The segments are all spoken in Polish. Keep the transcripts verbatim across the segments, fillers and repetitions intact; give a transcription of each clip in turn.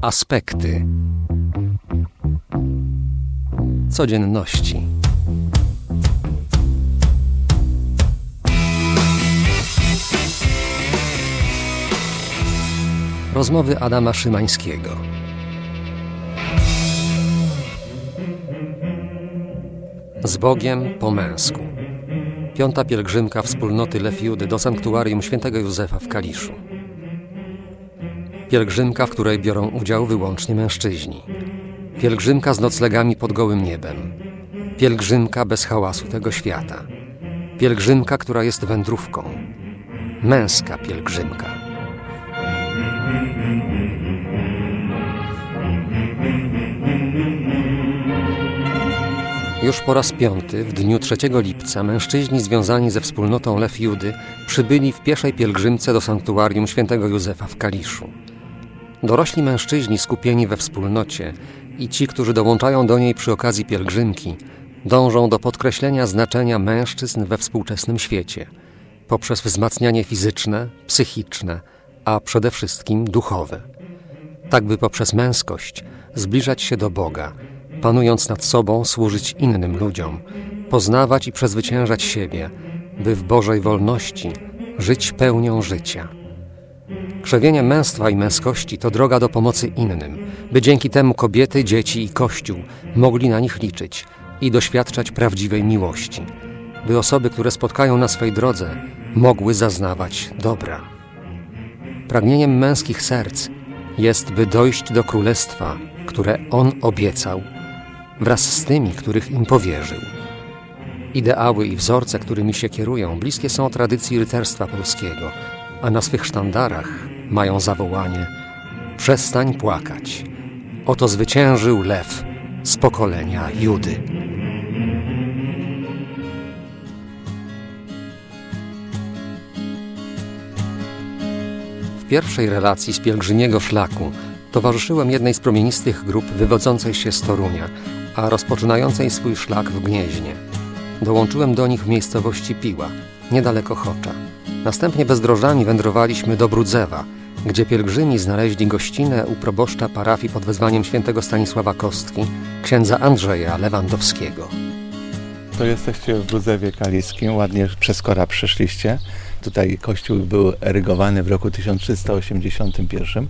Aspekty codzienności. Rozmowy Adama Szymańskiego. Z Bogiem po męsku. Piąta pielgrzymka wspólnoty Lew Judy do sanktuarium świętego Józefa w Kaliszu. Pielgrzymka, w której biorą udział wyłącznie mężczyźni. Pielgrzymka z noclegami pod gołym niebem. Pielgrzymka bez hałasu tego świata. Pielgrzymka, która jest wędrówką. Męska pielgrzymka. Już po raz piąty, w dniu trzeciego lipca, mężczyźni związani ze wspólnotą Lew Judy przybyli w pieszej pielgrzymce do sanktuarium świętego Józefa w Kaliszu. Dorośli mężczyźni skupieni we wspólnocie i ci, którzy dołączają do niej przy okazji pielgrzymki, dążą do podkreślenia znaczenia mężczyzn we współczesnym świecie poprzez wzmacnianie fizyczne, psychiczne, a przede wszystkim duchowe. Tak by poprzez męskość zbliżać się do Boga, panując nad sobą, służyć innym ludziom, poznawać i przezwyciężać siebie, by w Bożej wolności żyć pełnią życia. Krzewienie męstwa i męskości to droga do pomocy innym, by dzięki temu kobiety, dzieci i Kościół mogli na nich liczyć i doświadczać prawdziwej miłości, by osoby, które spotkają na swej drodze, mogły zaznawać dobra. Pragnieniem męskich serc jest, by dojść do królestwa, które On obiecał, wraz z tymi, których im powierzył. Ideały i wzorce, którymi się kierują, bliskie są tradycji rycerstwa polskiego, a na swych sztandarach mają zawołanie: przestań płakać, oto zwyciężył lew z pokolenia Judy. W pierwszej relacji z pielgrzymiego szlaku towarzyszyłem jednej z promienistych grup wywodzącej się z Torunia, a rozpoczynającej swój szlak w Gnieźnie. Dołączyłem do nich w miejscowości Piła, niedaleko Chocza. Następnie bezdrożami wędrowaliśmy do Brudzewa, gdzie pielgrzymi znaleźli gościnę u proboszcza parafii pod wezwaniem świętego Stanisława Kostki, księdza Andrzeja Lewandowskiego. To jesteście w Brudzewie Kaliskim, ładnie przez Kora przeszliście. Tutaj kościół był erygowany w roku tysiąc trzysta osiemdziesiątym pierwszym.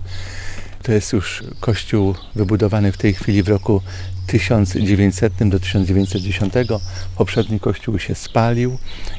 To jest już kościół wybudowany w tej chwili w roku tysiąc dziewięćsetnym do tysiąc dziewięćset dziesiątego. Poprzedni kościół się spalił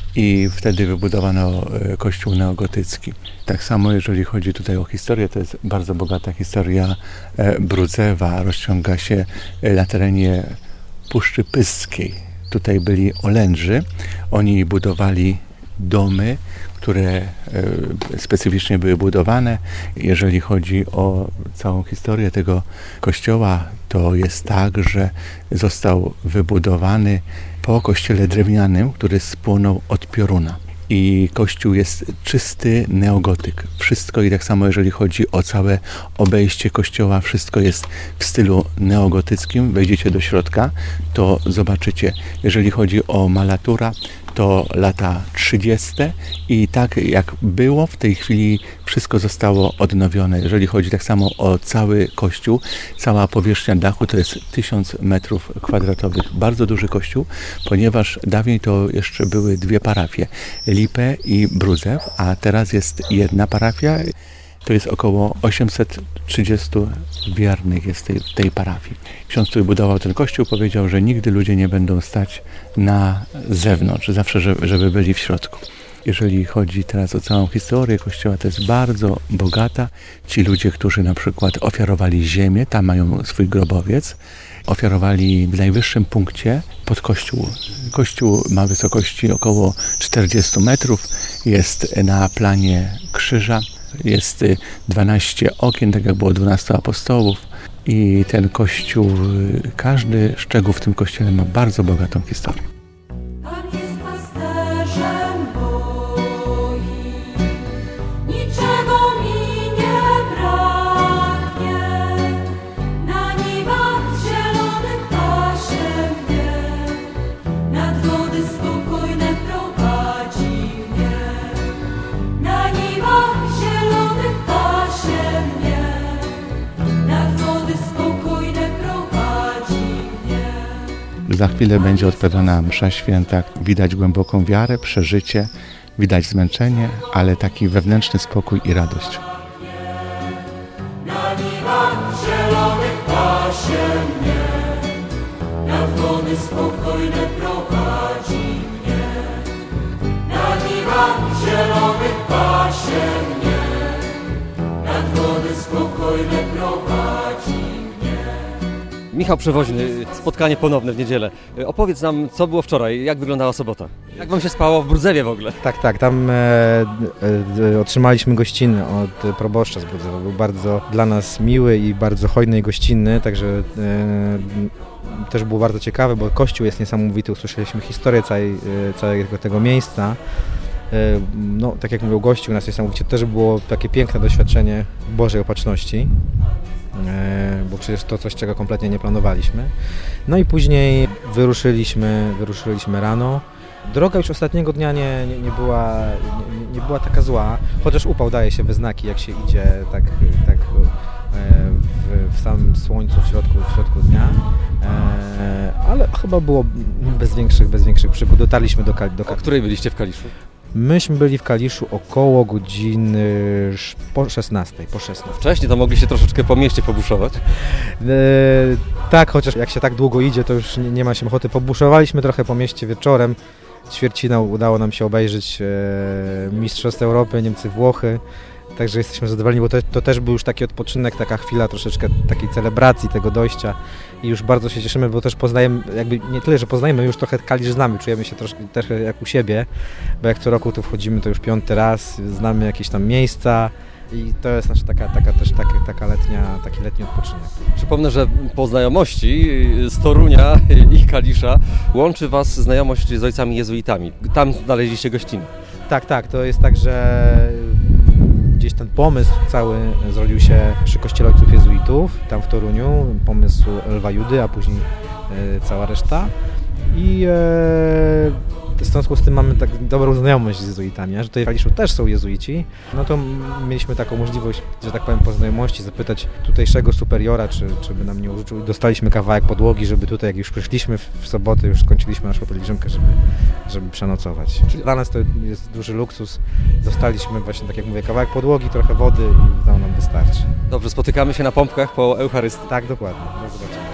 i wtedy wybudowano kościół neogotycki. Tak samo jeżeli chodzi tutaj o historię, to jest bardzo bogata historia Brudzewa. Rozciąga się na terenie Puszczy Pyskiej. Tutaj byli Olędrzy. Oni budowali domy, które specyficznie były budowane. Jeżeli chodzi o całą historię tego kościoła, to jest tak, że został wybudowany po kościele drewnianym, który spłonął od pioruna. I kościół jest czysty neogotyk. Wszystko i tak samo jeżeli chodzi o całe obejście kościoła, wszystko jest w stylu neogotyckim. Wejdziecie do środka, to zobaczycie. Jeżeli chodzi o malatura, to lata trzydzieste i tak jak było, w tej chwili wszystko zostało odnowione. Jeżeli chodzi tak samo o cały kościół, cała powierzchnia dachu to jest tysiąc metrów kwadratowych. Bardzo duży kościół, ponieważ dawniej to jeszcze były dwie parafie, Lipę i Brudzew, a teraz jest jedna parafia. To jest około osiemset trzydziestu wiernych jest tej, tej parafii. Ksiądz, który budował ten kościół, powiedział, że nigdy ludzie nie będą stać na zewnątrz, zawsze, żeby, żeby byli w środku. Jeżeli chodzi teraz o całą historię kościoła, to jest bardzo bogata. Ci ludzie, którzy na przykład ofiarowali ziemię, tam mają swój grobowiec, ofiarowali w najwyższym punkcie pod kościół. Kościół ma wysokości około czterdziestu metrów, jest na planie krzyża. Jest dwanaście okien, tak jak było dwunastu apostołów i ten kościół, każdy szczegół w tym kościele ma bardzo bogatą historię. Nad Za chwilę będzie odprawiona msza święta. Widać głęboką wiarę, przeżycie, widać zmęczenie, ale taki wewnętrzny spokój i radość. Na niwach zielonych pasie mnie, nad wody spokojne prowadzi mnie. Na niwach zielonych pasie mnie, nad wody spokojne prowadzi mnie. Michał Przewoźny, spotkanie ponowne w niedzielę. Opowiedz nam, co było wczoraj, jak wyglądała sobota? Jak wam się spało w Brudzewie w ogóle? Tak, tak, tam e, e, otrzymaliśmy gościny od proboszcza z Brudzewa. Był bardzo dla nas miły i bardzo hojny i gościnny, także e, też było bardzo ciekawe, bo kościół jest niesamowity, usłyszeliśmy historię całej, e, całego tego miejsca. E, no, tak jak mówił gościu, u nas niesamowicie też było takie piękne doświadczenie Bożej Opatrzności. Bo przecież to coś, czego kompletnie nie planowaliśmy. No i później wyruszyliśmy, wyruszyliśmy rano. Droga już ostatniego dnia nie, nie, nie, była, nie, nie była taka zła, chociaż upał daje się we znaki, jak się idzie tak, tak w, w samym słońcu w środku, w środku dnia. Ale chyba było bez większych, bez większych przygód. Dotarliśmy do Kaliszu. O której byliście w Kaliszu? Myśmy byli w Kaliszu około godziny po szesnastej. Po szesnastej. Wcześniej to mogli się troszeczkę po mieście pobuszować? E, tak, chociaż jak się tak długo idzie, to już nie, nie ma się ochoty. Pobuszowaliśmy trochę po mieście wieczorem. Ćwierćfinał udało nam się obejrzeć e, Mistrzostw Europy, Niemcy, Włochy. Także jesteśmy zadowoleni, bo to, to też był już taki odpoczynek, taka chwila troszeczkę takiej celebracji tego dojścia i już bardzo się cieszymy, bo też poznajemy, jakby nie tyle, że poznajemy, już trochę Kalisz znamy, czujemy się troszkę też jak u siebie, bo jak co roku tu wchodzimy, to już piąty raz, znamy jakieś tam miejsca i to jest nasza taka, taka też taka, taka letnia, taki letni odpoczynek. Przypomnę, że po znajomości z Torunia i Kalisza łączy was znajomość z ojcami jezuitami. Tam znaleźliście gościnę. Tak, tak, to jest tak, że gdzieś ten pomysł cały zrodził się przy kościele ojców jezuitów, tam w Toruniu, pomysł Lwa Judy, a później e, cała reszta. I e, w związku z tym mamy tak dobrą znajomość z jezuitami, że tutaj w Kaliszu też są jezuici. No to mieliśmy taką możliwość, że tak powiem, po znajomości zapytać tutejszego superiora, czy, czy by nam nie użyczył. Dostaliśmy kawałek podłogi, żeby tutaj, jak już przyszliśmy w sobotę, już skończyliśmy naszą pielgrzymkę, żeby, żeby przenocować. Czyli dla nas to jest duży luksus. Dostaliśmy właśnie, tak jak mówię, kawałek podłogi, trochę wody i to nam wystarczy. Dobrze, spotykamy się na pompkach po Eucharystii. Tak, dokładnie. Do zobaczenia.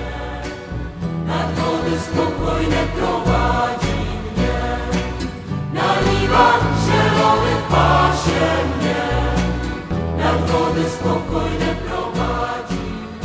Nad wody spokojne prowadzi mnie, na niwach zielonych pasie mnie, nad wody spokojne prowadzi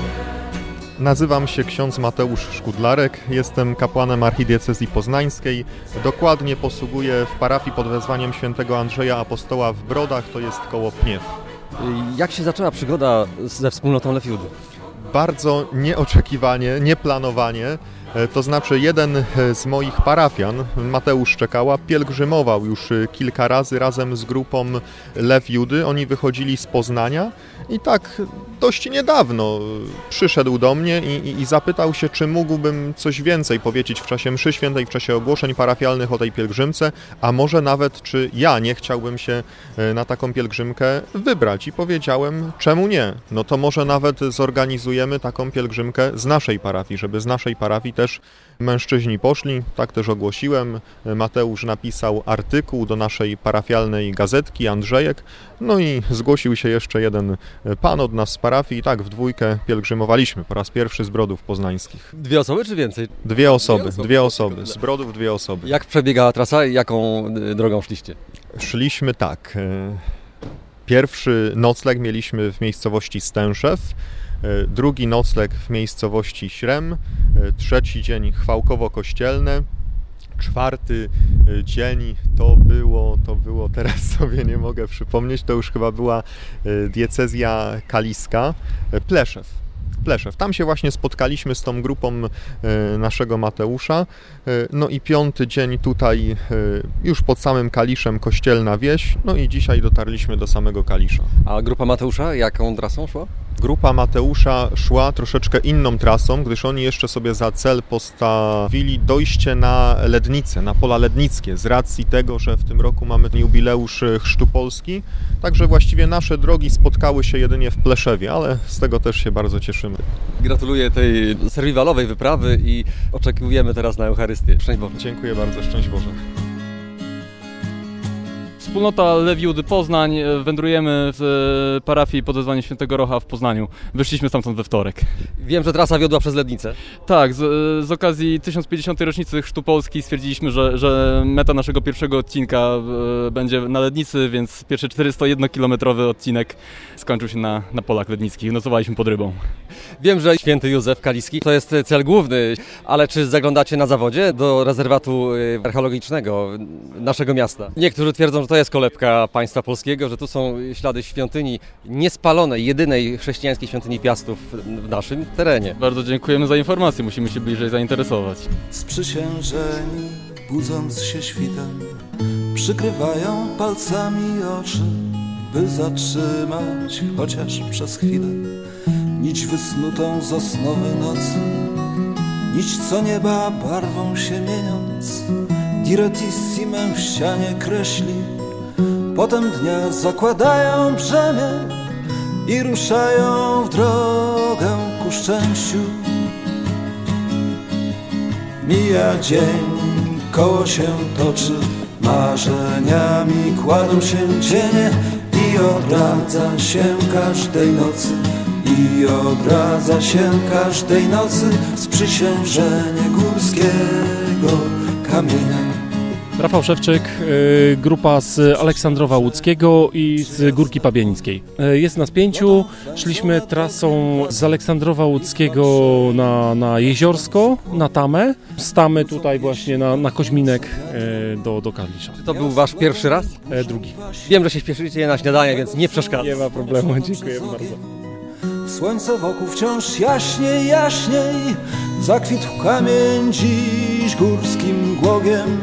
mnie. Nazywam się ksiądz Mateusz Szkudlarek, jestem kapłanem archidiecezji poznańskiej. Dokładnie posługuję w parafii pod wezwaniem świętego Andrzeja Apostoła w Brodach, to jest koło Pniew. Jak się zaczęła przygoda ze wspólnotą Lew Judy? Bardzo nieoczekiwanie, nieplanowanie. To znaczy jeden z moich parafian, Mateusz Czekała, pielgrzymował już kilka razy razem z grupą Lew Judy. Oni wychodzili z Poznania i tak dość niedawno przyszedł do mnie i, i, i zapytał się, czy mógłbym coś więcej powiedzieć w czasie mszy świętej, w czasie ogłoszeń parafialnych o tej pielgrzymce, a może nawet, czy ja nie chciałbym się na taką pielgrzymkę wybrać. I powiedziałem, czemu nie? No to może nawet zorganizujemy taką pielgrzymkę z naszej parafii, żeby z naszej parafii też mężczyźni poszli, tak też ogłosiłem. Mateusz napisał artykuł do naszej parafialnej gazetki, Andrzejek, no i zgłosił się jeszcze jeden pan od nas z parafii i tak w dwójkę pielgrzymowaliśmy po raz pierwszy z Brodów poznańskich. Dwie osoby czy więcej? Dwie osoby, dwie osoby, z Brodów dwie osoby. Jak przebiegała trasa i jaką drogą szliście? Szliśmy tak. Pierwszy nocleg mieliśmy w miejscowości Stęszew, drugi nocleg w miejscowości Śrem, trzeci dzień Chwałkowo-Kościelne, czwarty dzień to było, to było, teraz sobie nie mogę przypomnieć, to już chyba była diecezja kaliska, Pleszew. Pleszew. Tam się właśnie spotkaliśmy z tą grupą naszego Mateusza. No i piąty dzień tutaj już pod samym Kaliszem Kościelna Wieś. No i dzisiaj dotarliśmy do samego Kalisza. A grupa Mateusza jaką trasą szła? Grupa Mateusza szła troszeczkę inną trasą, gdyż oni jeszcze sobie za cel postawili dojście na Lednicę, na pola lednickie, z racji tego, że w tym roku mamy jubileusz Chrztu Polski. Także właściwie nasze drogi spotkały się jedynie w Pleszewie, ale z tego też się bardzo cieszymy. cieszymy. Gratuluję tej survivalowej wyprawy i oczekujemy teraz na Eucharystię. Szczęść Boże. Dziękuję bardzo, szczęść Boże. Wspólnota Lew Judy Poznań, wędrujemy w parafii pod wezwaniem Świętego Rocha w Poznaniu. Wyszliśmy stamtąd we wtorek. Wiem, że trasa wiodła przez Lednicę. Tak, z, z okazji tysiąc pięćdziesiątej rocznicy Chrztu Polski stwierdziliśmy, że, że meta naszego pierwszego odcinka e, będzie na Lednicy, więc pierwszy czterystajednokilometrowy odcinek skończył się na, na polach lednickich. Nocowaliśmy pod Rybą. Wiem, że Święty Józef Kaliski to jest cel główny, ale czy zaglądacie na zawodzie do rezerwatu archeologicznego naszego miasta? Niektórzy twierdzą, że to jest kolebka państwa polskiego, że tu są ślady świątyni niespalonej, jedynej chrześcijańskiej świątyni Piastów w naszym terenie. Bardzo dziękujemy za informację, musimy się bliżej zainteresować. Sprzysiężeni, budząc się świtem, przykrywają palcami oczy, by zatrzymać chociaż przez chwilę nić wysnutą z osnowy nocy, nić co nieba barwą się mieniąc, direttissimem w ścianie kreśli. Potem dnia zakładają brzemię i ruszają w drogę ku szczęściu. Mija dzień, koło się toczy, marzeniami kładą się cienie i odradza się każdej nocy, i odradza się każdej nocy sprzysiężenie górskiego kamienia. Rafał Szewczyk, grupa z Aleksandrowa Łódzkiego i z Górki Pabienickiej. Jest nas pięciu, szliśmy trasą z Aleksandrowa Łódzkiego na, na Jeziorsko, na Tamę, z Tamy tutaj właśnie na, na Koźminek do, do Kalisza. Czy to był wasz pierwszy raz? Drugi. Wiem, że się śpieszycie na śniadanie, więc nie przeszkadza. Nie ma problemu, dziękuję bardzo. Słońce wokół wciąż jaśniej, jaśniej, zakwitł kamień dziś górskim głogiem.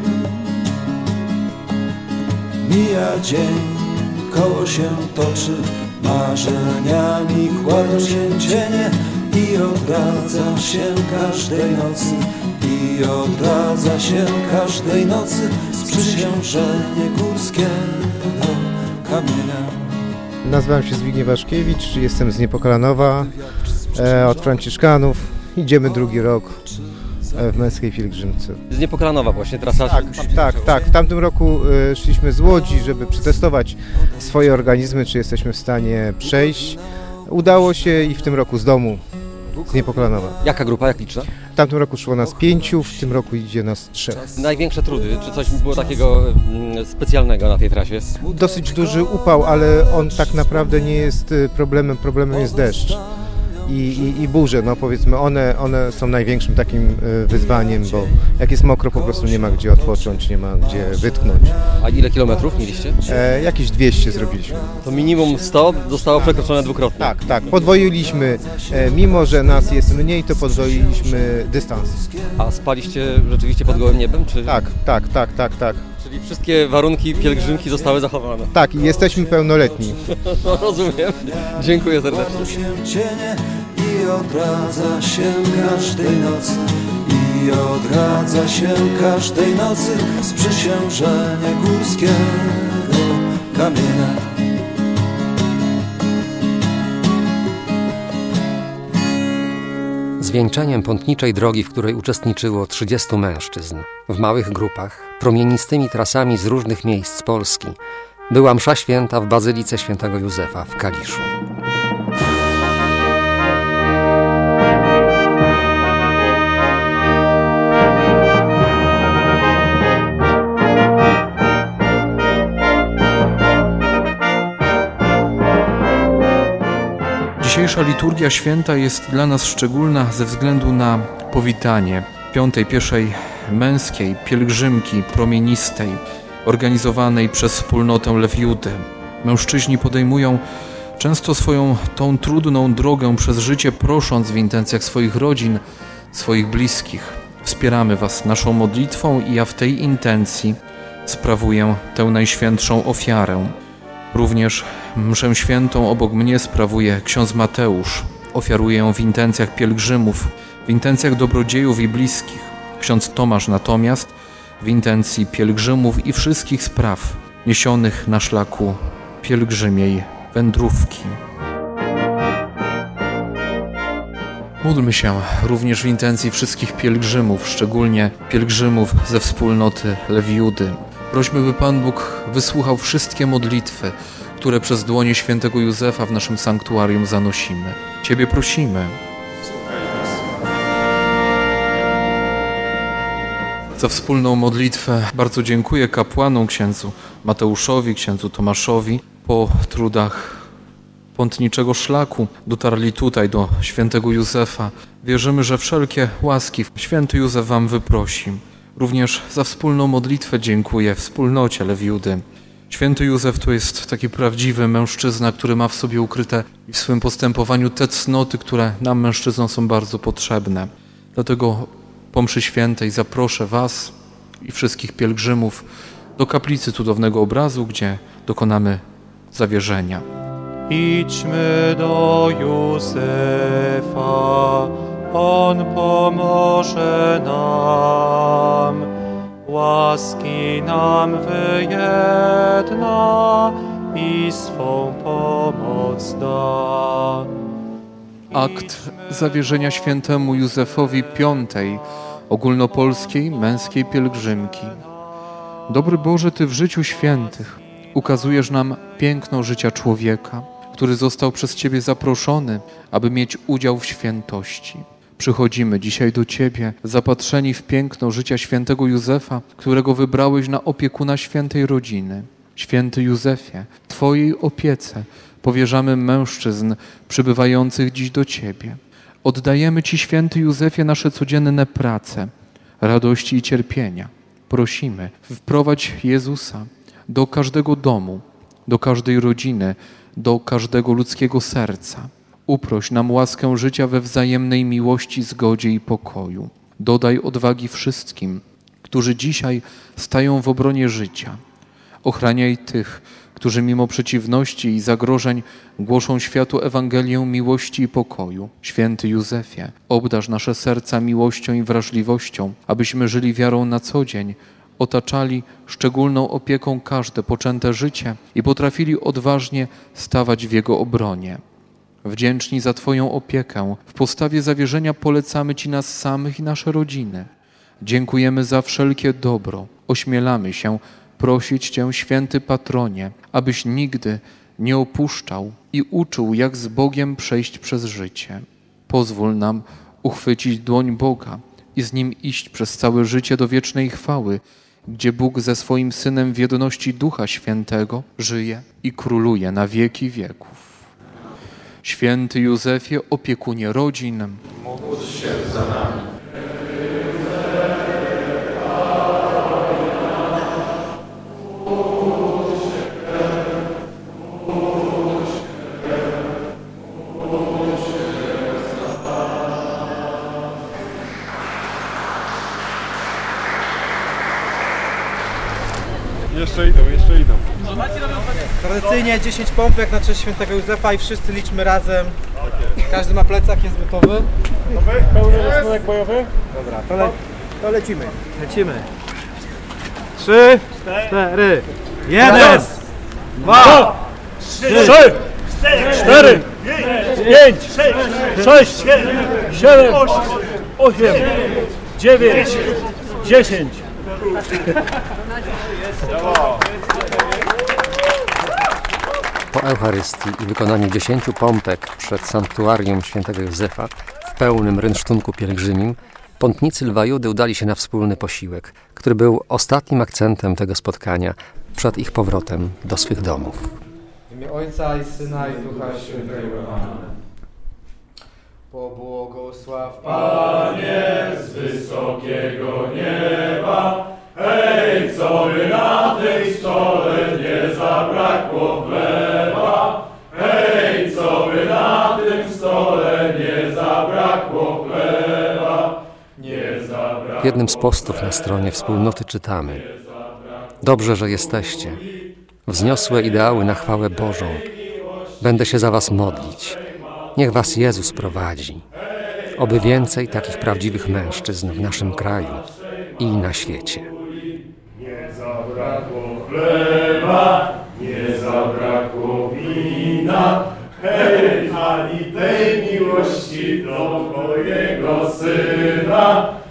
Mija dzień, koło się toczy, marzeniami kładą się cienie i odradza się każdej nocy, i odradza się każdej nocy sprzysiężenie górskiego kamienia. Nazywam się Zbigniew Waszkiewicz, jestem z Niepokalanowa, e, od Franciszkanów. Idziemy drugi rok e, w męskiej pielgrzymce. Z Niepokalanowa właśnie trasa. Tak, tak, tak. W tamtym roku e, szliśmy z Łodzi, żeby przetestować swoje organizmy, czy jesteśmy w stanie przejść. Udało się i w tym roku z domu, z Niepokalanowa. Jaka grupa, jak liczna? W tamtym roku szło nas pięciu, w tym roku idzie nas trzech. Największe trudy, czy coś było takiego mm, specjalnego na tej trasie? Dosyć duży upał, ale on tak naprawdę nie jest problemem, problemem jest deszcz i, i, i burze, no powiedzmy, one, one są największym takim wyzwaniem, bo jak jest mokro, po prostu nie ma gdzie odpocząć, nie ma gdzie wytchnąć. A ile kilometrów mieliście? E, jakieś dwieście zrobiliśmy. To minimum sto zostało przekroczone dwukrotnie. Tak, tak, podwoiliśmy, e, mimo że nas jest mniej, to podwoiliśmy dystans. A spaliście rzeczywiście pod gołym niebem? Czy... Tak, tak, tak, tak, tak. Czyli wszystkie warunki pielgrzymki zostały zachowane? Tak, i jesteśmy pełnoletni. No, rozumiem. Dziękuję serdecznie. Kładą się cienie i odradza się każdej nocy, i odradza się każdej nocy sprzysiężenie górskiego kamienia. Zwieńczeniem pątniczej drogi, w której uczestniczyło trzydziestu mężczyzn, w małych grupach, promienistymi trasami z różnych miejsc Polski, była msza święta w Bazylice Świętego Józefa w Kaliszu. Dzisiejsza liturgia święta jest dla nas szczególna ze względu na powitanie piątej, pierwszej męskiej pielgrzymki promienistej, organizowanej przez wspólnotę Lew Judy. Mężczyźni podejmują często swoją tą trudną drogę przez życie, prosząc w intencjach swoich rodzin, swoich bliskich. Wspieramy Was naszą modlitwą i ja w tej intencji sprawuję tę najświętszą ofiarę. Również mszę świętą obok mnie sprawuje ksiądz Mateusz. Ofiaruje ją w intencjach pielgrzymów, w intencjach dobrodziejów i bliskich. Ksiądz Tomasz natomiast w intencji pielgrzymów i wszystkich spraw niesionych na szlaku pielgrzymiej wędrówki. Módlmy się również w intencji wszystkich pielgrzymów, szczególnie pielgrzymów ze wspólnoty Lewiudy. Prośmy, by Pan Bóg wysłuchał wszystkie modlitwy, które przez dłonie świętego Józefa w naszym sanktuarium zanosimy. Ciebie prosimy. Za wspólną modlitwę bardzo dziękuję kapłanom, księdzu Mateuszowi, księdzu Tomaszowi. Po trudach pątniczego szlaku dotarli tutaj do świętego Józefa. Wierzymy, że wszelkie łaski święty Józef wam wyprosi. Również za wspólną modlitwę dziękuję wspólnocie Lewiudy. Święty Józef to jest taki prawdziwy mężczyzna, który ma w sobie ukryte i w swym postępowaniu te cnoty, które nam mężczyznom są bardzo potrzebne. Dlatego po mszy świętej zaproszę was i wszystkich pielgrzymów do kaplicy Cudownego Obrazu, gdzie dokonamy zawierzenia. Idźmy do Józefa, on pomoże nam, łaski nam wyjedna i swą pomoc da. Akt zawierzenia świętemu Józefowi piątej ogólnopolskiej męskiej pielgrzymki. Dobry Boże, Ty w życiu świętych ukazujesz nam piękno życia człowieka, który został przez Ciebie zaproszony, aby mieć udział w świętości. Przychodzimy dzisiaj do Ciebie, zapatrzeni w piękno życia świętego Józefa, którego wybrałeś na opiekuna świętej rodziny. Święty Józefie, Twojej opiece powierzamy mężczyzn przybywających dziś do Ciebie. Oddajemy Ci, święty Józefie, nasze codzienne prace, radości i cierpienia. Prosimy, wprowadź Jezusa do każdego domu, do każdej rodziny, do każdego ludzkiego serca. Uproś nam łaskę życia we wzajemnej miłości, zgodzie i pokoju. Dodaj odwagi wszystkim, którzy dzisiaj stają w obronie życia. Ochraniaj tych, którzy mimo przeciwności i zagrożeń głoszą światu Ewangelię miłości i pokoju. Święty Józefie, obdarz nasze serca miłością i wrażliwością, abyśmy żyli wiarą na co dzień, otaczali szczególną opieką każde poczęte życie i potrafili odważnie stawać w Jego obronie. Wdzięczni za Twoją opiekę, w postawie zawierzenia polecamy Ci nas samych i nasze rodziny. Dziękujemy za wszelkie dobro. Ośmielamy się prosić Cię, święty patronie, abyś nigdy nie opuszczał i uczył, jak z Bogiem przejść przez życie. Pozwól nam uchwycić dłoń Boga i z Nim iść przez całe życie do wiecznej chwały, gdzie Bóg ze swoim Synem w jedności Ducha Świętego żyje i króluje na wieki wieków. Święty Józefie, opiekunie rodzin, módl się za nami. Jeszcze idą, jeszcze idą. Tradycyjnie dziesięć pompek na cześć świętego Józefa i wszyscy liczmy razem. Każdy ma plecak, jest gotowy. Gotowy? Pełny rysunek bojowy? Dobra, to, le to lecimy. Lecimy. Trzy, cztery. Jeden, dwa, trzy, cztery, pięć, sześć, siedem, osiem, dziewięć, dziesięć. Po Eucharystii i wykonaniu dziesięciu pompek przed sanktuarium świętego Józefa w pełnym rynsztunku pielgrzymim, pątnicy Lwa Judy udali się na wspólny posiłek, który był ostatnim akcentem tego spotkania przed ich powrotem do swych domów. W imię Ojca i Syna i Ducha Świętego. Amen. Pobłogosław Panie z wysokiego nieba, hej, co by na tym stole nie zabrakło chleba, hej, co by na tym stole nie zabrakło chleba, nie zabrakło. W jednym z postów na stronie wspólnoty czytamy: dobrze, że jesteście, wzniosłe ideały na chwałę Bożą. Będę się za was modlić. Niech was Jezus prowadzi. Oby więcej takich prawdziwych mężczyzn w naszym kraju i na świecie. Nie zabrakło chleba, nie zabrakło wina, hej, ani tej miłości do Twojego Syna,